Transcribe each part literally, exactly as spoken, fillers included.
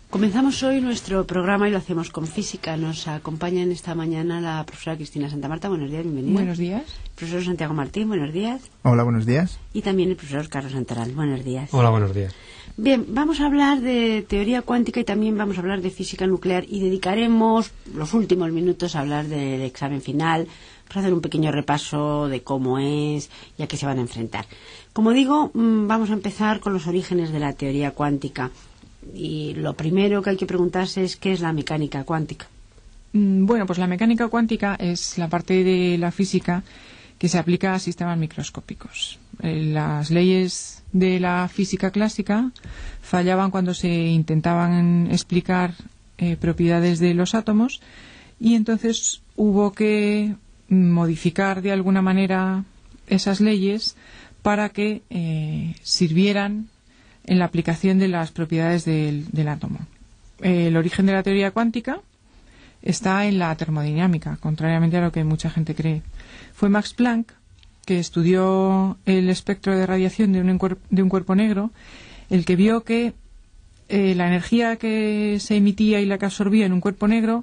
Comenzamos hoy nuestro programa y lo hacemos con física. Nos acompaña en esta mañana la profesora Cristina Santa Marta. Buenos días, bienvenida. Buenos días. El profesor Santiago Martín, buenos días. Hola, buenos días. Y también el profesor Carlos Santoral, buenos días. Hola, buenos días. Bien, vamos a hablar de teoría cuántica y también vamos a hablar de física nuclear y dedicaremos los últimos minutos a hablar del examen final, para hacer un pequeño repaso de cómo es y a qué se van a enfrentar. Como digo, vamos a empezar con los orígenes de la teoría cuántica. Y lo primero que hay que preguntarse es ¿qué es la mecánica cuántica? Bueno, pues la mecánica cuántica es la parte de la física que se aplica a sistemas microscópicos. Eh, las leyes de la física clásica fallaban cuando se intentaban explicar eh, propiedades de los átomos y entonces hubo que modificar de alguna manera esas leyes para que eh, sirvieran en la aplicación de las propiedades del, del átomo. El origen de la teoría cuántica está en la termodinámica, contrariamente a lo que mucha gente cree. Fue Max Planck, que estudió el espectro de radiación de un, encuer- de un cuerpo negro, el que vio que eh, la energía que se emitía y la que absorbía en un cuerpo negro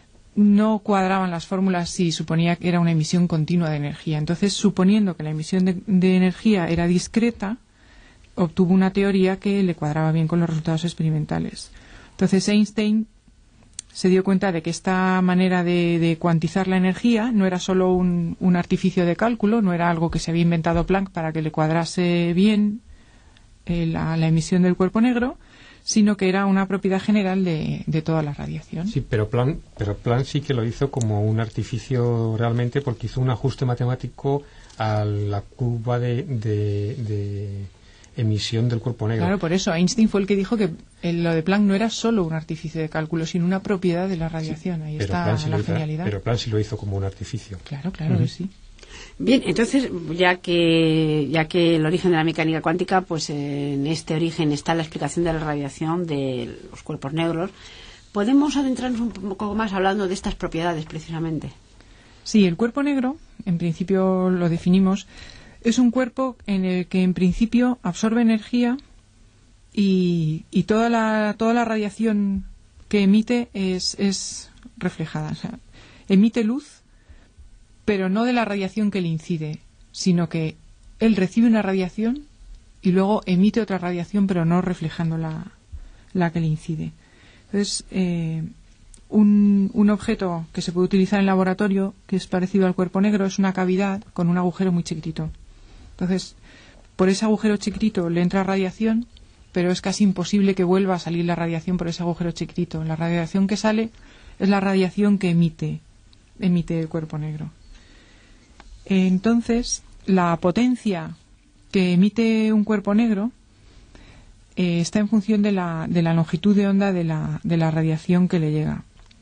no cuadraban las fórmulas si suponía que era una emisión continua de energía. Entonces, suponiendo que la emisión de, de energía era discreta, obtuvo una teoría que le cuadraba bien con los resultados experimentales. Entonces Einstein se dio cuenta de que esta manera de, de cuantizar la energía no era solo un, un artificio de cálculo, no era algo que se había inventado Planck para que le cuadrase bien eh, la, la emisión del cuerpo negro, sino que era una propiedad general de, de toda la radiación. Sí, pero Planck, pero Planck sí que lo hizo como un artificio realmente, porque hizo un ajuste matemático a la curva de, de, de emisión del cuerpo negro. Claro, por eso Einstein fue el que dijo que el, lo de Planck no era solo un artificio de cálculo, sino una propiedad de la radiación. Sí, ahí está sí la genialidad. Pero Planck sí lo hizo como un artificio. Claro, claro uh-huh. que sí. Bien, entonces, ya que ya que el origen de la mecánica cuántica, pues en este origen está la explicación de la radiación de los cuerpos negros, ¿podemos adentrarnos un poco más hablando de estas propiedades precisamente? Sí, el cuerpo negro, en principio lo definimos, es un cuerpo en el que en principio absorbe energía y, y toda la toda la radiación que emite es, es reflejada. O sea, emite luz, pero no de la radiación que le incide, sino que él recibe una radiación y luego emite otra radiación, pero no reflejando la, la que le incide. Entonces, eh, un, un objeto que se puede utilizar en laboratorio, que es parecido al cuerpo negro, es una cavidad con un agujero muy chiquitito. Entonces, por ese agujero chiquitito le entra radiación, pero es casi imposible que vuelva a salir la radiación por ese agujero chiquitito. La radiación que sale es la radiación que emite, emite el cuerpo negro. Entonces, la potencia que emite un cuerpo negro eh, está en función de la, de la longitud de onda de la, de la radiación que le llega.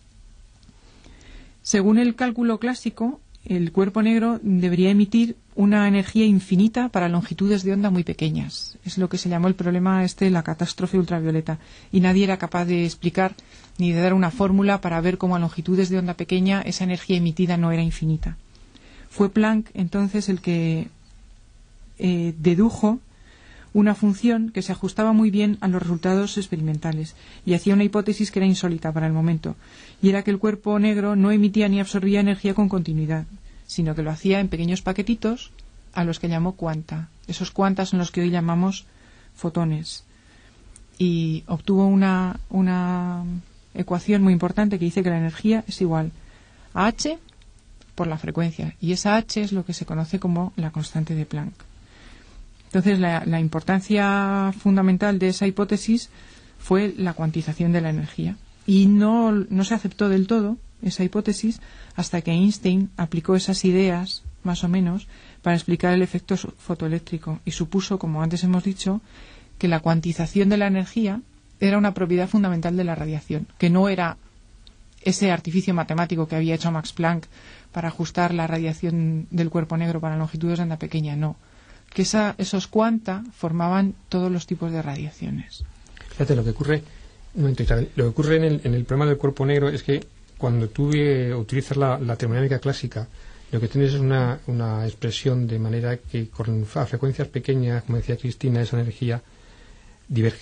Según el cálculo clásico, el cuerpo negro debería emitir una energía infinita para longitudes de onda muy pequeñas. Es lo que se llamó el problema este, la catástrofe ultravioleta. Y nadie era capaz de explicar ni de dar una fórmula para ver cómo a longitudes de onda pequeña esa energía emitida no era infinita. Fue Planck entonces el que eh, dedujo una función que se ajustaba muy bien a los resultados experimentales y hacía una hipótesis que era insólita para el momento, y era que el cuerpo negro no emitía ni absorbía energía con continuidad, sino que lo hacía en pequeños paquetitos a los que llamó cuanta. Esos cuantas son los que hoy llamamos fotones. Y obtuvo una, una ecuación muy importante que dice que la energía es igual a H por la frecuencia, y esa H es lo que se conoce como la constante de Planck. Entonces, la, la importancia fundamental de esa hipótesis fue la cuantización de la energía. Y no, no se aceptó del todo esa hipótesis hasta que Einstein aplicó esas ideas, más o menos, para explicar el efecto fotoeléctrico. Y supuso, como antes hemos dicho, que la cuantización de la energía era una propiedad fundamental de la radiación, que no era ese artificio matemático que había hecho Max Planck para ajustar la radiación del cuerpo negro para longitudes de onda pequeña, no. Que esa, esos cuanta formaban todos los tipos de radiaciones. Fíjate, lo que ocurre, un momento, Isabel, lo que ocurre en el, en el problema del cuerpo negro es que cuando tú eh, utilizas la, la termodinámica clásica, lo que tienes es una, una expresión de manera que con a frecuencias pequeñas, como decía Cristina, esa energía diverge.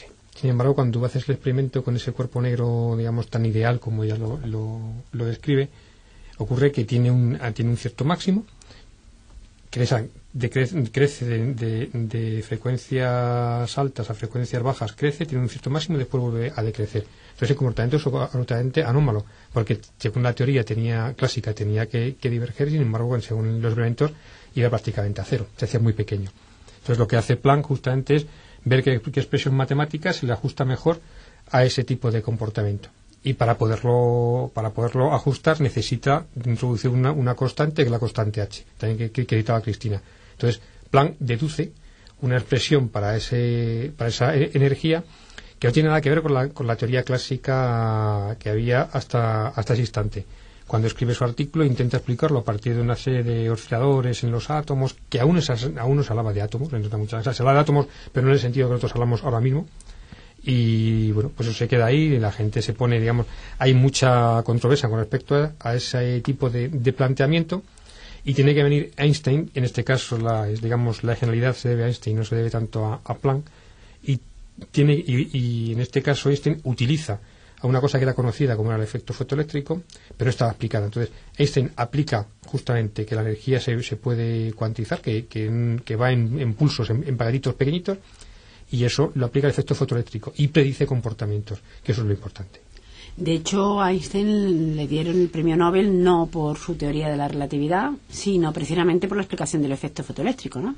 Sin embargo, cuando tú haces el experimento con ese cuerpo negro, digamos, tan ideal como ella lo, lo, lo describe, ocurre que tiene un, tiene un cierto máximo, crece, decrece, crece de, de, de frecuencias altas a frecuencias bajas, crece, tiene un cierto máximo y después vuelve a decrecer. Entonces el comportamiento es absolutamente anómalo, porque según la teoría tenía clásica tenía que, que diverger, sin embargo, según los experimentos iba prácticamente a cero, se hacía muy pequeño. Entonces lo que hace Planck justamente es ver qué, qué expresión matemática se le ajusta mejor a ese tipo de comportamiento. Y para poderlo para poderlo ajustar necesita introducir una, una constante, que es la constante H, también que, que, que editaba Cristina. Entonces Planck deduce una expresión para ese para esa e- energía que no tiene nada que ver con la, con la teoría clásica que había hasta, hasta ese instante. Cuando escribe su artículo intenta explicarlo a partir de una serie de osciladores en los átomos, que aún, es, aún no se hablaba de átomos, muchas, o sea, se habla de átomos, pero no en el sentido que nosotros hablamos ahora mismo. Y bueno, pues eso se queda ahí y la gente se pone, digamos, hay mucha controversia con respecto a, a ese tipo de, de planteamiento, y tiene que venir Einstein, en este caso la, digamos, la genialidad se debe a Einstein, no se debe tanto a, a Planck, y tiene y, y en este caso Einstein utiliza a una cosa que era conocida como era el efecto fotoeléctrico, pero no estaba aplicada. Entonces Einstein aplica justamente que la energía se, se puede cuantizar, que, que, que va en, en pulsos, en, en paquetitos pequeñitos, y eso lo aplica el efecto fotoeléctrico y predice comportamientos, que eso es lo importante. De hecho, a Einstein le dieron el premio Nobel no por su teoría de la relatividad, sino precisamente por la explicación del efecto fotoeléctrico, ¿no?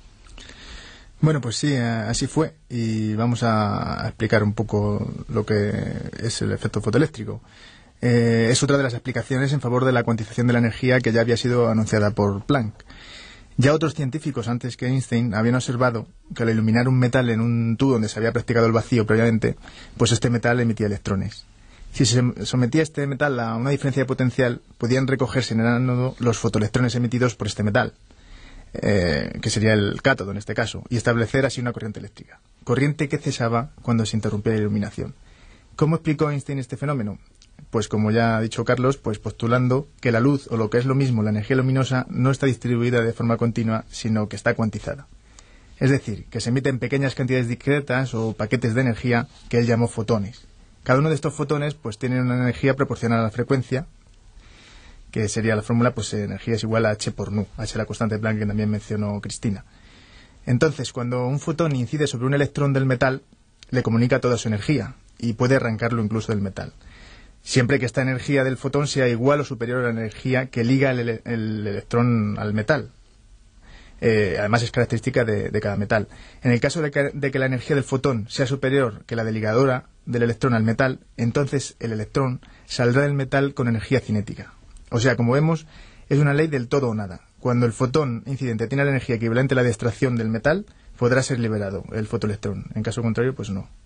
Bueno, pues sí, así fue, y vamos a explicar un poco lo que es el efecto fotoeléctrico. Eh, es otra de las explicaciones en favor de la cuantización de la energía que ya había sido anunciada por Planck. Ya otros científicos antes que Einstein habían observado que al iluminar un metal en un tubo donde se había practicado el vacío previamente, pues este metal emitía electrones. Si se sometía este metal a una diferencia de potencial, podían recogerse en el ánodo los fotoelectrones emitidos por este metal, eh, que sería el cátodo en este caso, y establecer así una corriente eléctrica. Corriente que cesaba cuando se interrumpía la iluminación. ¿Cómo explicó Einstein este fenómeno? Pues como ya ha dicho Carlos, pues postulando que la luz, o lo que es lo mismo, la energía luminosa, no está distribuida de forma continua, sino que está cuantizada. Es decir, que se emiten pequeñas cantidades discretas o paquetes de energía que él llamó fotones. Cada uno de estos fotones pues tiene una energía proporcional a la frecuencia, que sería la fórmula, pues energía es igual a H por nu, H la constante de Planck que también mencionó Cristina. Entonces, cuando un fotón incide sobre un electrón del metal, le comunica toda su energía y puede arrancarlo incluso del metal, siempre que esta energía del fotón sea igual o superior a la energía que liga el, ele el electrón al metal. Eh, además es característica de, de cada metal. En el caso de que, de que la energía del fotón sea superior que la de ligadura del electrón al metal, entonces el electrón saldrá del metal con energía cinética. O sea, como vemos, es una ley del todo o nada. Cuando el fotón incidente tiene la energía equivalente a la de extracción del metal, podrá ser liberado el fotoelectrón. En caso contrario, pues no.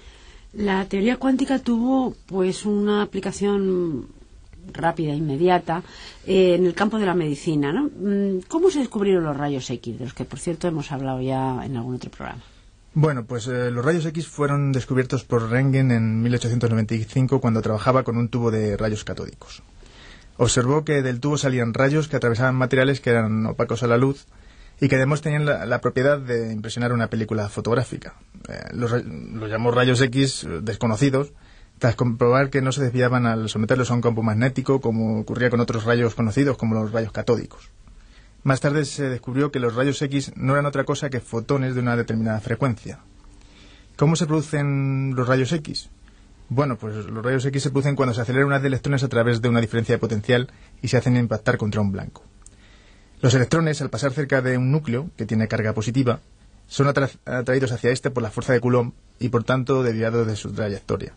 La teoría cuántica tuvo pues una aplicación rápida, inmediata, eh, en el campo de la medicina, ¿no? ¿Cómo se descubrieron los rayos X, de los que por cierto hemos hablado ya en algún otro programa? Bueno, pues eh, los rayos X fueron descubiertos por Röntgen en mil ochocientos noventa y cinco cuando trabajaba con un tubo de rayos catódicos. Observó que del tubo salían rayos que atravesaban materiales que eran opacos a la luz y que además tenían la, la propiedad de impresionar una película fotográfica. Eh, los, los llamó rayos X desconocidos, tras comprobar que no se desviaban al someterlos a un campo magnético, como ocurría con otros rayos conocidos, como los rayos catódicos. Más tarde se descubrió que los rayos X no eran otra cosa que fotones de una determinada frecuencia. ¿Cómo se producen los rayos X? Bueno, pues los rayos X se producen cuando se acelera una de electrones a través de una diferencia de potencial y se hacen impactar contra un blanco. Los electrones, al pasar cerca de un núcleo que tiene carga positiva, son atra atraídos hacia este por la fuerza de Coulomb y por tanto desviados de su trayectoria.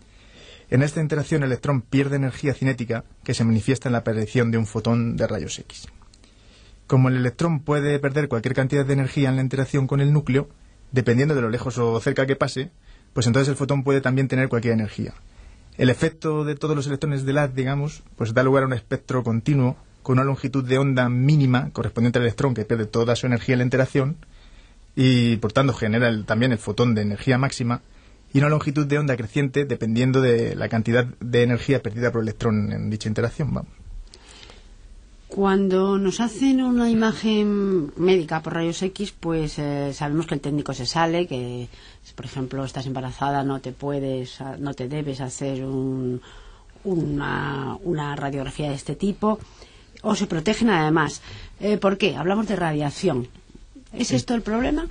En esta interacción el electrón pierde energía cinética que se manifiesta en la aparición de un fotón de rayos X. Como el electrón puede perder cualquier cantidad de energía en la interacción con el núcleo, dependiendo de lo lejos o cerca que pase, pues entonces el fotón puede también tener cualquier energía. El efecto de todos los electrones del haz, digamos, pues da lugar a un espectro continuo con una longitud de onda mínima correspondiente al electrón que pierde toda su energía en la interacción y por tanto genera el, también el fotón de energía máxima, y una longitud de onda creciente dependiendo de la cantidad de energía perdida por el electrón en dicha interacción. Vamos. Cuando nos hacen una imagen médica por rayos X, pues eh, sabemos que el técnico se sale, que si por ejemplo estás embarazada no te puedes, no te debes hacer un, una, una radiografía de este tipo, o se protegen además. Eh, ¿Por qué? Hablamos de radiación. ¿Es Sí. esto el problema?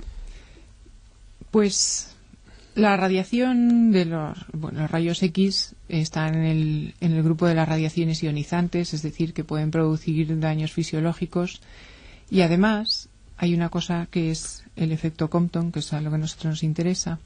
Pues la radiación de los, bueno, los rayos X está en el, en el grupo de las radiaciones ionizantes, es decir, que pueden producir daños fisiológicos. Y además hay una cosa que es el efecto Compton, que es a lo que a nosotros nos interesa,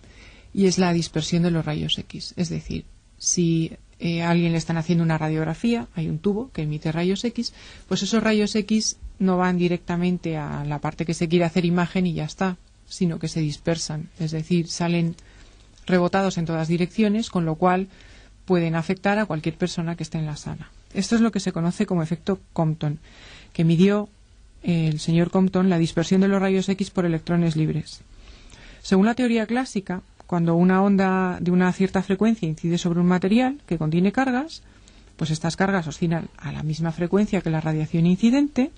y es la dispersión de los rayos X. Es decir, si eh, a alguien le están haciendo una radiografía, hay un tubo que emite rayos X, pues esos rayos X no van directamente a la parte que se quiere hacer imagen y ya está, sino que se dispersan, es decir, salen rebotados en todas direcciones, con lo cual pueden afectar a cualquier persona que esté en la sala. Esto es lo que se conoce como efecto Compton, que midió eh, el señor Compton la dispersión de los rayos X por electrones libres. Según la teoría clásica, cuando una onda de una cierta frecuencia incide sobre un material que contiene cargas, pues estas cargas oscilan a la misma frecuencia que la radiación incidente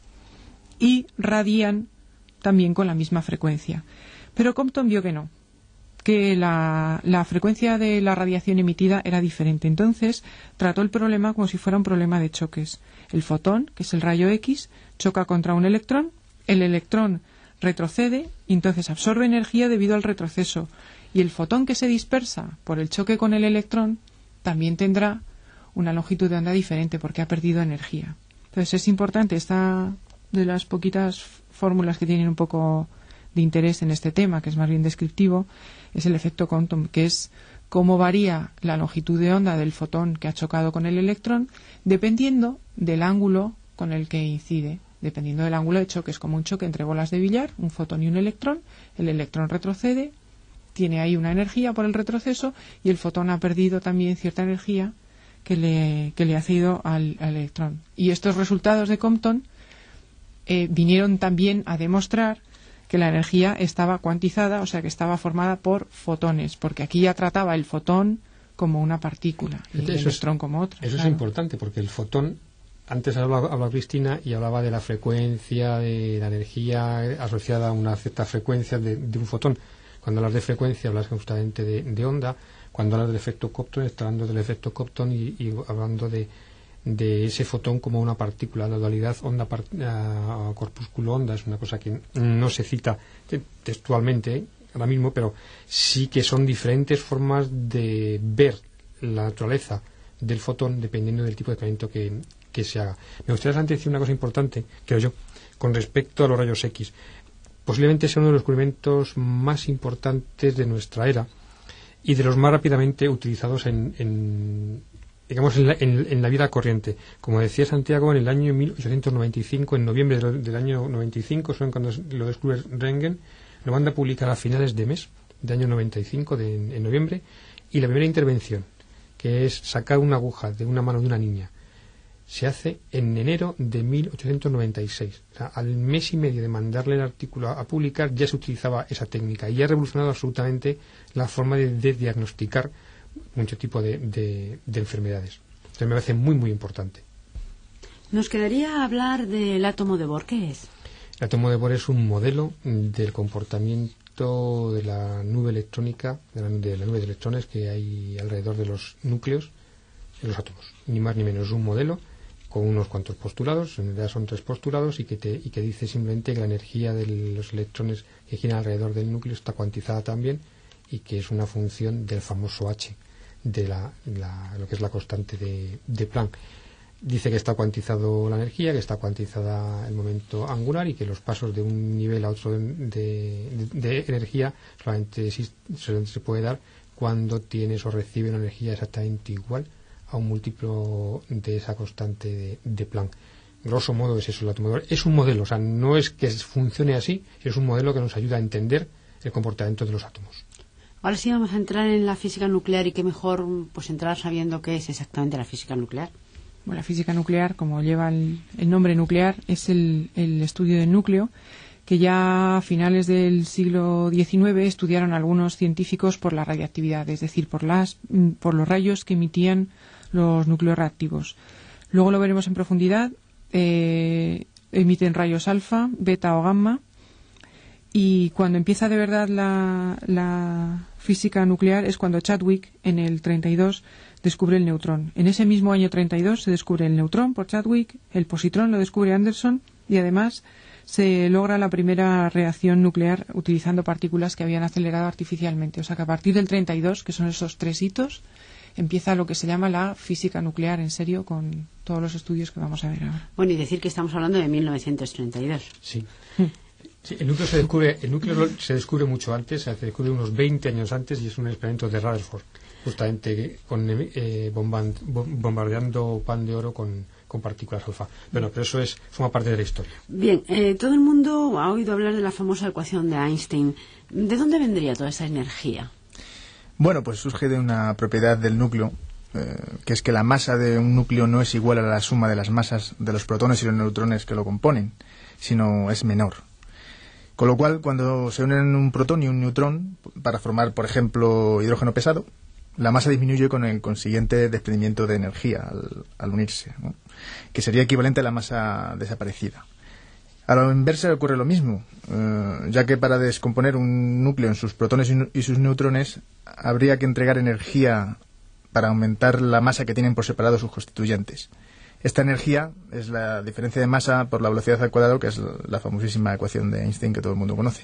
y radian también con la misma frecuencia. Pero Compton vio que no, que la, la frecuencia de la radiación emitida era diferente. Entonces trató el problema como si fuera un problema de choques. El fotón, que es el rayo X, choca contra un electrón, el electrón retrocede y entonces absorbe energía debido al retroceso. Y el fotón que se dispersa por el choque con el electrón también tendrá una longitud de onda diferente porque ha perdido energía. Entonces es importante, esta de las poquitas fórmulas que tienen un poco de interés en este tema, que es más bien descriptivo, es el efecto Compton, que es cómo varía la longitud de onda del fotón que ha chocado con el electrón dependiendo del ángulo con el que incide. Dependiendo del ángulo de choque, es como un choque entre bolas de billar, un fotón y un electrón. El electrón retrocede, tiene ahí una energía por el retroceso y el fotón ha perdido también cierta energía que le, que le ha cedido al, al electrón. Y estos resultados de Compton Eh, vinieron también a demostrar que la energía estaba cuantizada, o sea que estaba formada por fotones, porque aquí ya trataba el fotón como una partícula y el electrón como otra. Eso claro. es importante, porque el fotón, antes hablaba, hablaba Cristina y hablaba de la frecuencia, de la energía asociada a una cierta frecuencia de, de un fotón. Cuando hablas de frecuencia hablas justamente de, de onda. Cuando hablas del efecto Compton estás hablando del efecto Compton y, y hablando de de ese fotón como una partícula. La dualidad onda uh, corpúsculo onda es una cosa que no se cita textualmente ¿eh? ahora mismo, pero sí que son diferentes formas de ver la naturaleza del fotón dependiendo del tipo de tratamiento que, que se haga. Me gustaría antes decir una cosa importante, creo yo, con respecto a los rayos X. Posiblemente sea uno de los descubrimientos más importantes de nuestra era y de los más rápidamente utilizados en, en digamos en la, en, en la vida corriente. Como decía Santiago, en el año mil ochocientos noventa y cinco, en noviembre del, del año noventa y cinco, son cuando lo descubre Röntgen, lo manda a publicar a finales de mes de año noventa y cinco, de, en, en noviembre, y la primera intervención, que es sacar una aguja de una mano de una niña, se hace en enero de mil ochocientos noventa y seis. O sea, al mes y medio de mandarle el artículo a, a publicar ya se utilizaba esa técnica y ha revolucionado absolutamente la forma de, de diagnosticar mucho tipo de, de, de enfermedades. Entonces me parece muy muy importante. Nos quedaría hablar del átomo de Bohr. ¿Qué es? El átomo de Bohr es un modelo del comportamiento de la nube electrónica, de la, de la nube de electrones que hay alrededor de los núcleos en los átomos. Ni más ni menos, es un modelo con unos cuantos postulados, en realidad son tres postulados, y que, te, y que dice simplemente que la energía de los electrones que giran alrededor del núcleo está cuantizada también, y que es una función del famoso H, de la, la, lo que es la constante de, de Planck. Dice que está cuantizado la energía, que está cuantizada el momento angular y que los pasos de un nivel a otro de, de, de energía solamente, solamente se puede dar cuando tienes o recibes una energía exactamente igual a un múltiplo de esa constante de, de Planck. Grosso modo es eso el átomo de Bohr. Es un modelo, o sea, no es que funcione así, es un modelo que nos ayuda a entender el comportamiento de los átomos. Ahora sí vamos a entrar en la física nuclear, y qué mejor pues entrar sabiendo qué es exactamente la física nuclear. Bueno, la física nuclear, como lleva el, el nombre nuclear, es el, el estudio del núcleo, que ya a finales del siglo diecinueve estudiaron algunos científicos por la radiactividad, es decir, por, las, por los rayos que emitían los núcleos reactivos. Luego lo veremos en profundidad. eh, emiten rayos alfa, beta o gamma, y cuando empieza de verdad la, la física nuclear es cuando Chadwick, en el treinta y dos, descubre el neutrón. En ese mismo año treinta y dos se descubre el neutrón por Chadwick, el positrón lo descubre Anderson, y además se logra la primera reacción nuclear utilizando partículas que habían acelerado artificialmente. O sea que a partir del treinta y dos, que son esos tres hitos, empieza lo que se llama la física nuclear en serio, con todos los estudios que vamos a ver ahora. Bueno, y decir que estamos hablando de mil novecientos treinta y dos. Sí. Sí, el núcleo se descubre, el núcleo se descubre mucho antes, se descubre unos veinte años antes, y es un experimento de Rutherford, justamente con eh, bomban, bombardeando pan de oro con, con partículas alfa. Bueno, pero eso es forma parte de la historia. Bien, eh, todo el mundo ha oído hablar de la famosa ecuación de Einstein. ¿De dónde vendría toda esa energía? Bueno, pues surge de una propiedad del núcleo, eh, que es que la masa de un núcleo no es igual a la suma de las masas de los protones y los neutrones que lo componen, sino es menor. Con lo cual, cuando se unen un protón y un neutrón para formar, por ejemplo, hidrógeno pesado, la masa disminuye con el consiguiente desprendimiento de energía al, al unirse, ¿no? Que sería equivalente a la masa desaparecida. A la inversa ocurre lo mismo, eh, ya que para descomponer un núcleo en sus protones y, y sus neutrones habría que entregar energía para aumentar la masa que tienen por separado sus constituyentes. Esta energía es la diferencia de masa por la velocidad al cuadrado, que es la famosísima ecuación de Einstein que todo el mundo conoce.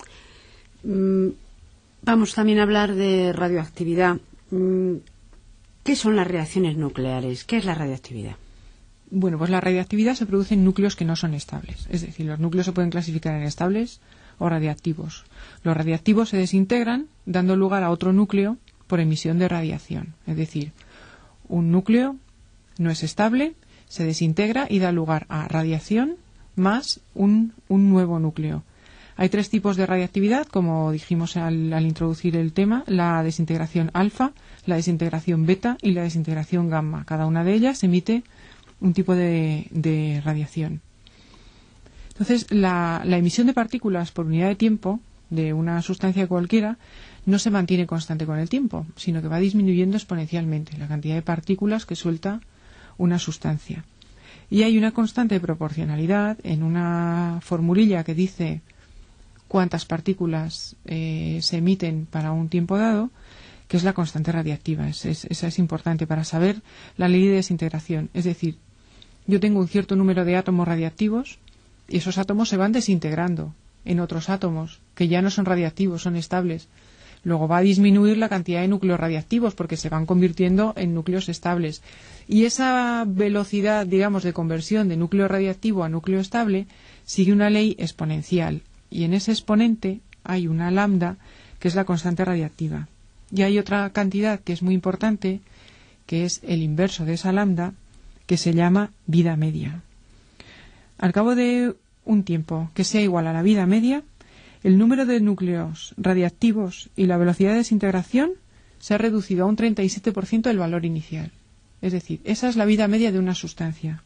Mm, vamos también a hablar de radioactividad. Mm, ¿qué son las reacciones nucleares? ¿Qué es la radioactividad? Bueno, pues la radioactividad se produce en núcleos que no son estables. Es decir, los núcleos se pueden clasificar en estables o radiactivos. Los radiactivos se desintegran dando lugar a otro núcleo por emisión de radiación. Es decir, un núcleo no es estable, se desintegra y da lugar a radiación más un, un nuevo núcleo. Hay tres tipos de radiactividad, como dijimos al, al introducir el tema: la desintegración alfa, la desintegración beta y la desintegración gamma. Cada una de ellas emite un tipo de, de radiación. Entonces, la, la emisión de partículas por unidad de tiempo de una sustancia cualquiera no se mantiene constante con el tiempo, sino que va disminuyendo exponencialmente la cantidad de partículas que suelta una sustancia. Y hay una constante de proporcionalidad en una formulilla que dice cuántas partículas eh, se emiten para un tiempo dado, que es la constante radiactiva. Es, es, esa es importante para saber la ley de desintegración. Es decir, yo tengo un cierto número de átomos radiactivos y esos átomos se van desintegrando en otros átomos que ya no son radiactivos, son estables. Luego va a disminuir la cantidad de núcleos radiactivos porque se van convirtiendo en núcleos estables. Y esa velocidad, digamos, de conversión de núcleo radiactivo a núcleo estable sigue una ley exponencial. Y en ese exponente hay una lambda, que es la constante radiactiva. Y hay otra cantidad que es muy importante, que es el inverso de esa lambda, que se llama vida media. Al cabo de un tiempo que sea igual a la vida media, el número de núcleos radiactivos y la velocidad de desintegración se ha reducido a un treinta y siete por ciento del valor inicial. Es decir, esa es la vida media de una sustancia.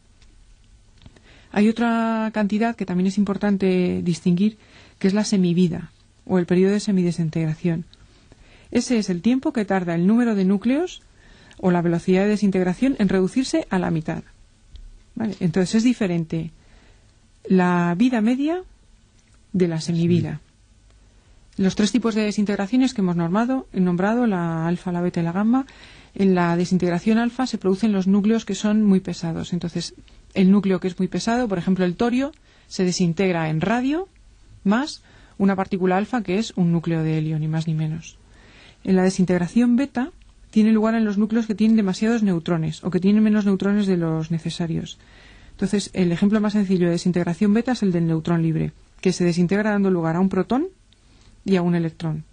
Hay otra cantidad que también es importante distinguir, que es la semivida, o el periodo de semidesintegración. Ese es el tiempo que tarda el número de núcleos o la velocidad de desintegración en reducirse a la mitad. ¿Vale? Entonces es diferente la vida media de la semivida. Los tres tipos de desintegraciones que hemos normado, nombrado, la alfa, la beta y la gamma. En la desintegración alfa se producen los núcleos que son muy pesados. Entonces, el núcleo que es muy pesado, por ejemplo el torio, se desintegra en radio más una partícula alfa que es un núcleo de helio, ni más ni menos. En la desintegración beta tiene lugar en los núcleos que tienen demasiados neutrones o que tienen menos neutrones de los necesarios. Entonces, el ejemplo más sencillo de desintegración beta es el del neutrón libre, que se desintegra dando lugar a un protón y a un electrón.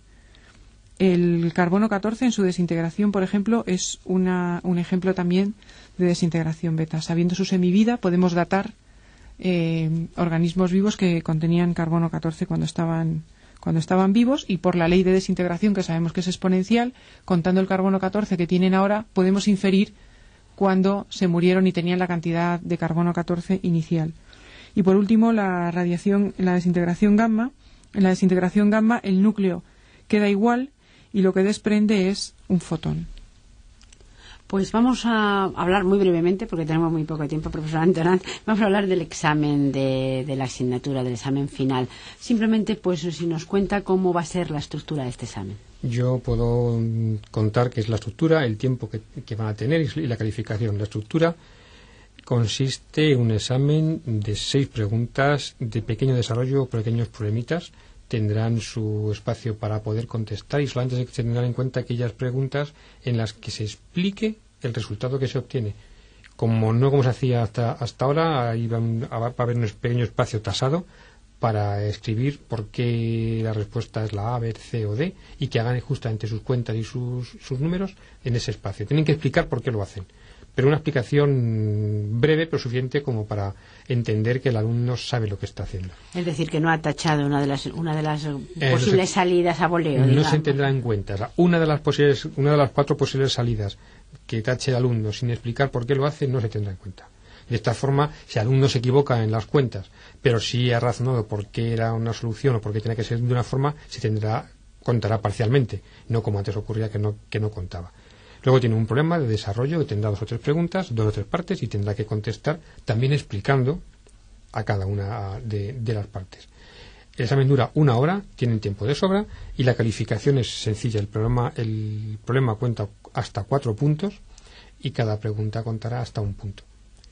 El carbono catorce en su desintegración, por ejemplo, es una, un ejemplo también de desintegración beta. Sabiendo su semivida, podemos datar eh, organismos vivos que contenían carbono catorce cuando estaban, cuando estaban vivos, y por la ley de desintegración, que sabemos que es exponencial, contando el carbono catorce que tienen ahora, podemos inferir cuando se murieron y tenían la cantidad de carbono catorce inicial. Y por último, la radiación, la desintegración gamma. En la desintegración gamma el núcleo queda igual y lo que desprende es un fotón. Pues vamos a hablar muy brevemente, porque tenemos muy poco tiempo, profesor Antonat. Vamos a hablar del examen de, de la asignatura, del examen final. Simplemente, pues, si nos cuenta cómo va a ser la estructura de este examen. Yo puedo contar qué es la estructura, el tiempo que, que van a tener y la calificación. La estructura consiste en un examen de seis preguntas de pequeño desarrollo, pequeños problemitas. Tendrán su espacio para poder contestar y solamente se tendrán en cuenta aquellas preguntas en las que se explique el resultado que se obtiene. Como no como se hacía hasta, hasta ahora, ahí va, va a haber un pequeño espacio tasado para escribir por qué la respuesta es la A, B, C o D y que hagan justamente sus cuentas y sus, sus números en ese espacio. Tienen que explicar por qué lo hacen, pero una explicación breve pero suficiente como para entender que el alumno sabe lo que está haciendo. Es decir, que no ha tachado una de las una de las posibles se, salidas a voleo. No digamos. Se tendrá en cuenta. O sea, una de las posibles, una de las cuatro posibles salidas que tache el alumno sin explicar por qué lo hace no se tendrá en cuenta. De esta forma, si el alumno se equivoca en las cuentas, pero sí ha razonado por qué era una solución o por qué tenía que ser de una forma, se tendrá contará parcialmente, no como antes ocurría que no que no contaba. Luego tiene un problema de desarrollo que tendrá dos o tres preguntas, dos o tres partes y tendrá que contestar también explicando a cada una de, de las partes. El examen dura una hora, tienen tiempo de sobra y la calificación es sencilla. El problema, el problema cuenta hasta cuatro puntos y cada pregunta contará hasta un punto.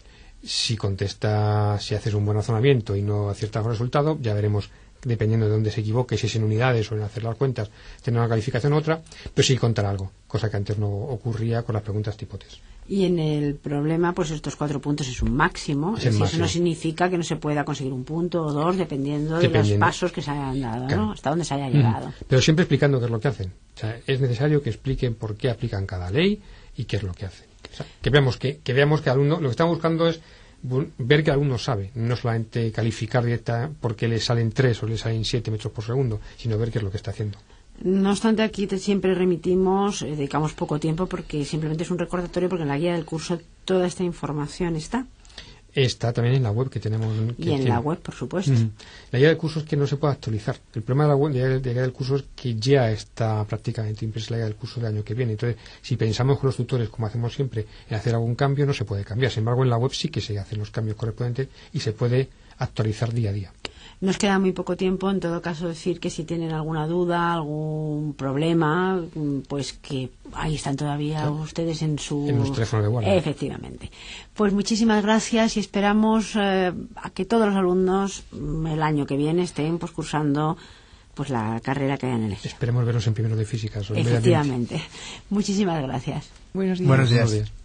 Si contesta, si haces un buen razonamiento y no aciertas el resultado, ya veremos, dependiendo de dónde se equivoque, si es en unidades o en hacer las cuentas, tendrá una calificación u otra, pero sí contará algo, cosa que antes no ocurría con las preguntas tipo test. Y en el problema, pues estos cuatro puntos es un máximo. Es decir, eso no significa que no se pueda conseguir un punto o dos, dependiendo, dependiendo. de los pasos que se hayan dado, claro. ¿no? Hasta dónde se haya llegado. Mm. Pero siempre explicando qué es lo que hacen. O sea, es necesario que expliquen por qué aplican cada ley y qué es lo que hacen. O sea, que veamos que, que veamos que el alumno, lo que estamos buscando es ver que el alumno sabe, no solamente calificar directa porque le salen tres o le salen siete metros por segundo, sino ver qué es lo que está haciendo. No obstante, aquí te siempre remitimos, eh, dedicamos poco tiempo porque simplemente es un recordatorio, porque en la guía del curso toda esta información está. Está también en la web que tenemos. Que y en tiene. la web, por supuesto. Mm. La guía del curso es que no se puede actualizar. El problema de la web de la guía del curso es que ya está prácticamente impresa la guía del curso del año que viene. Entonces, si pensamos con los tutores, como hacemos siempre, en hacer algún cambio, no se puede cambiar. Sin embargo, en la web sí que se hacen los cambios correspondientes y se puede actualizar día a día. Nos queda muy poco tiempo, en todo caso decir que si tienen alguna duda, algún problema, pues que ahí están todavía ¿sí? ustedes en su... En los teléfonos de guardia. Efectivamente. Pues muchísimas gracias y esperamos eh, a que todos los alumnos el año que viene estén pues cursando pues la carrera que hayan elegido. Esperemos verlos en primero de física. Efectivamente. Muchísimas gracias. Buenos días. Buenos días. Buenos días.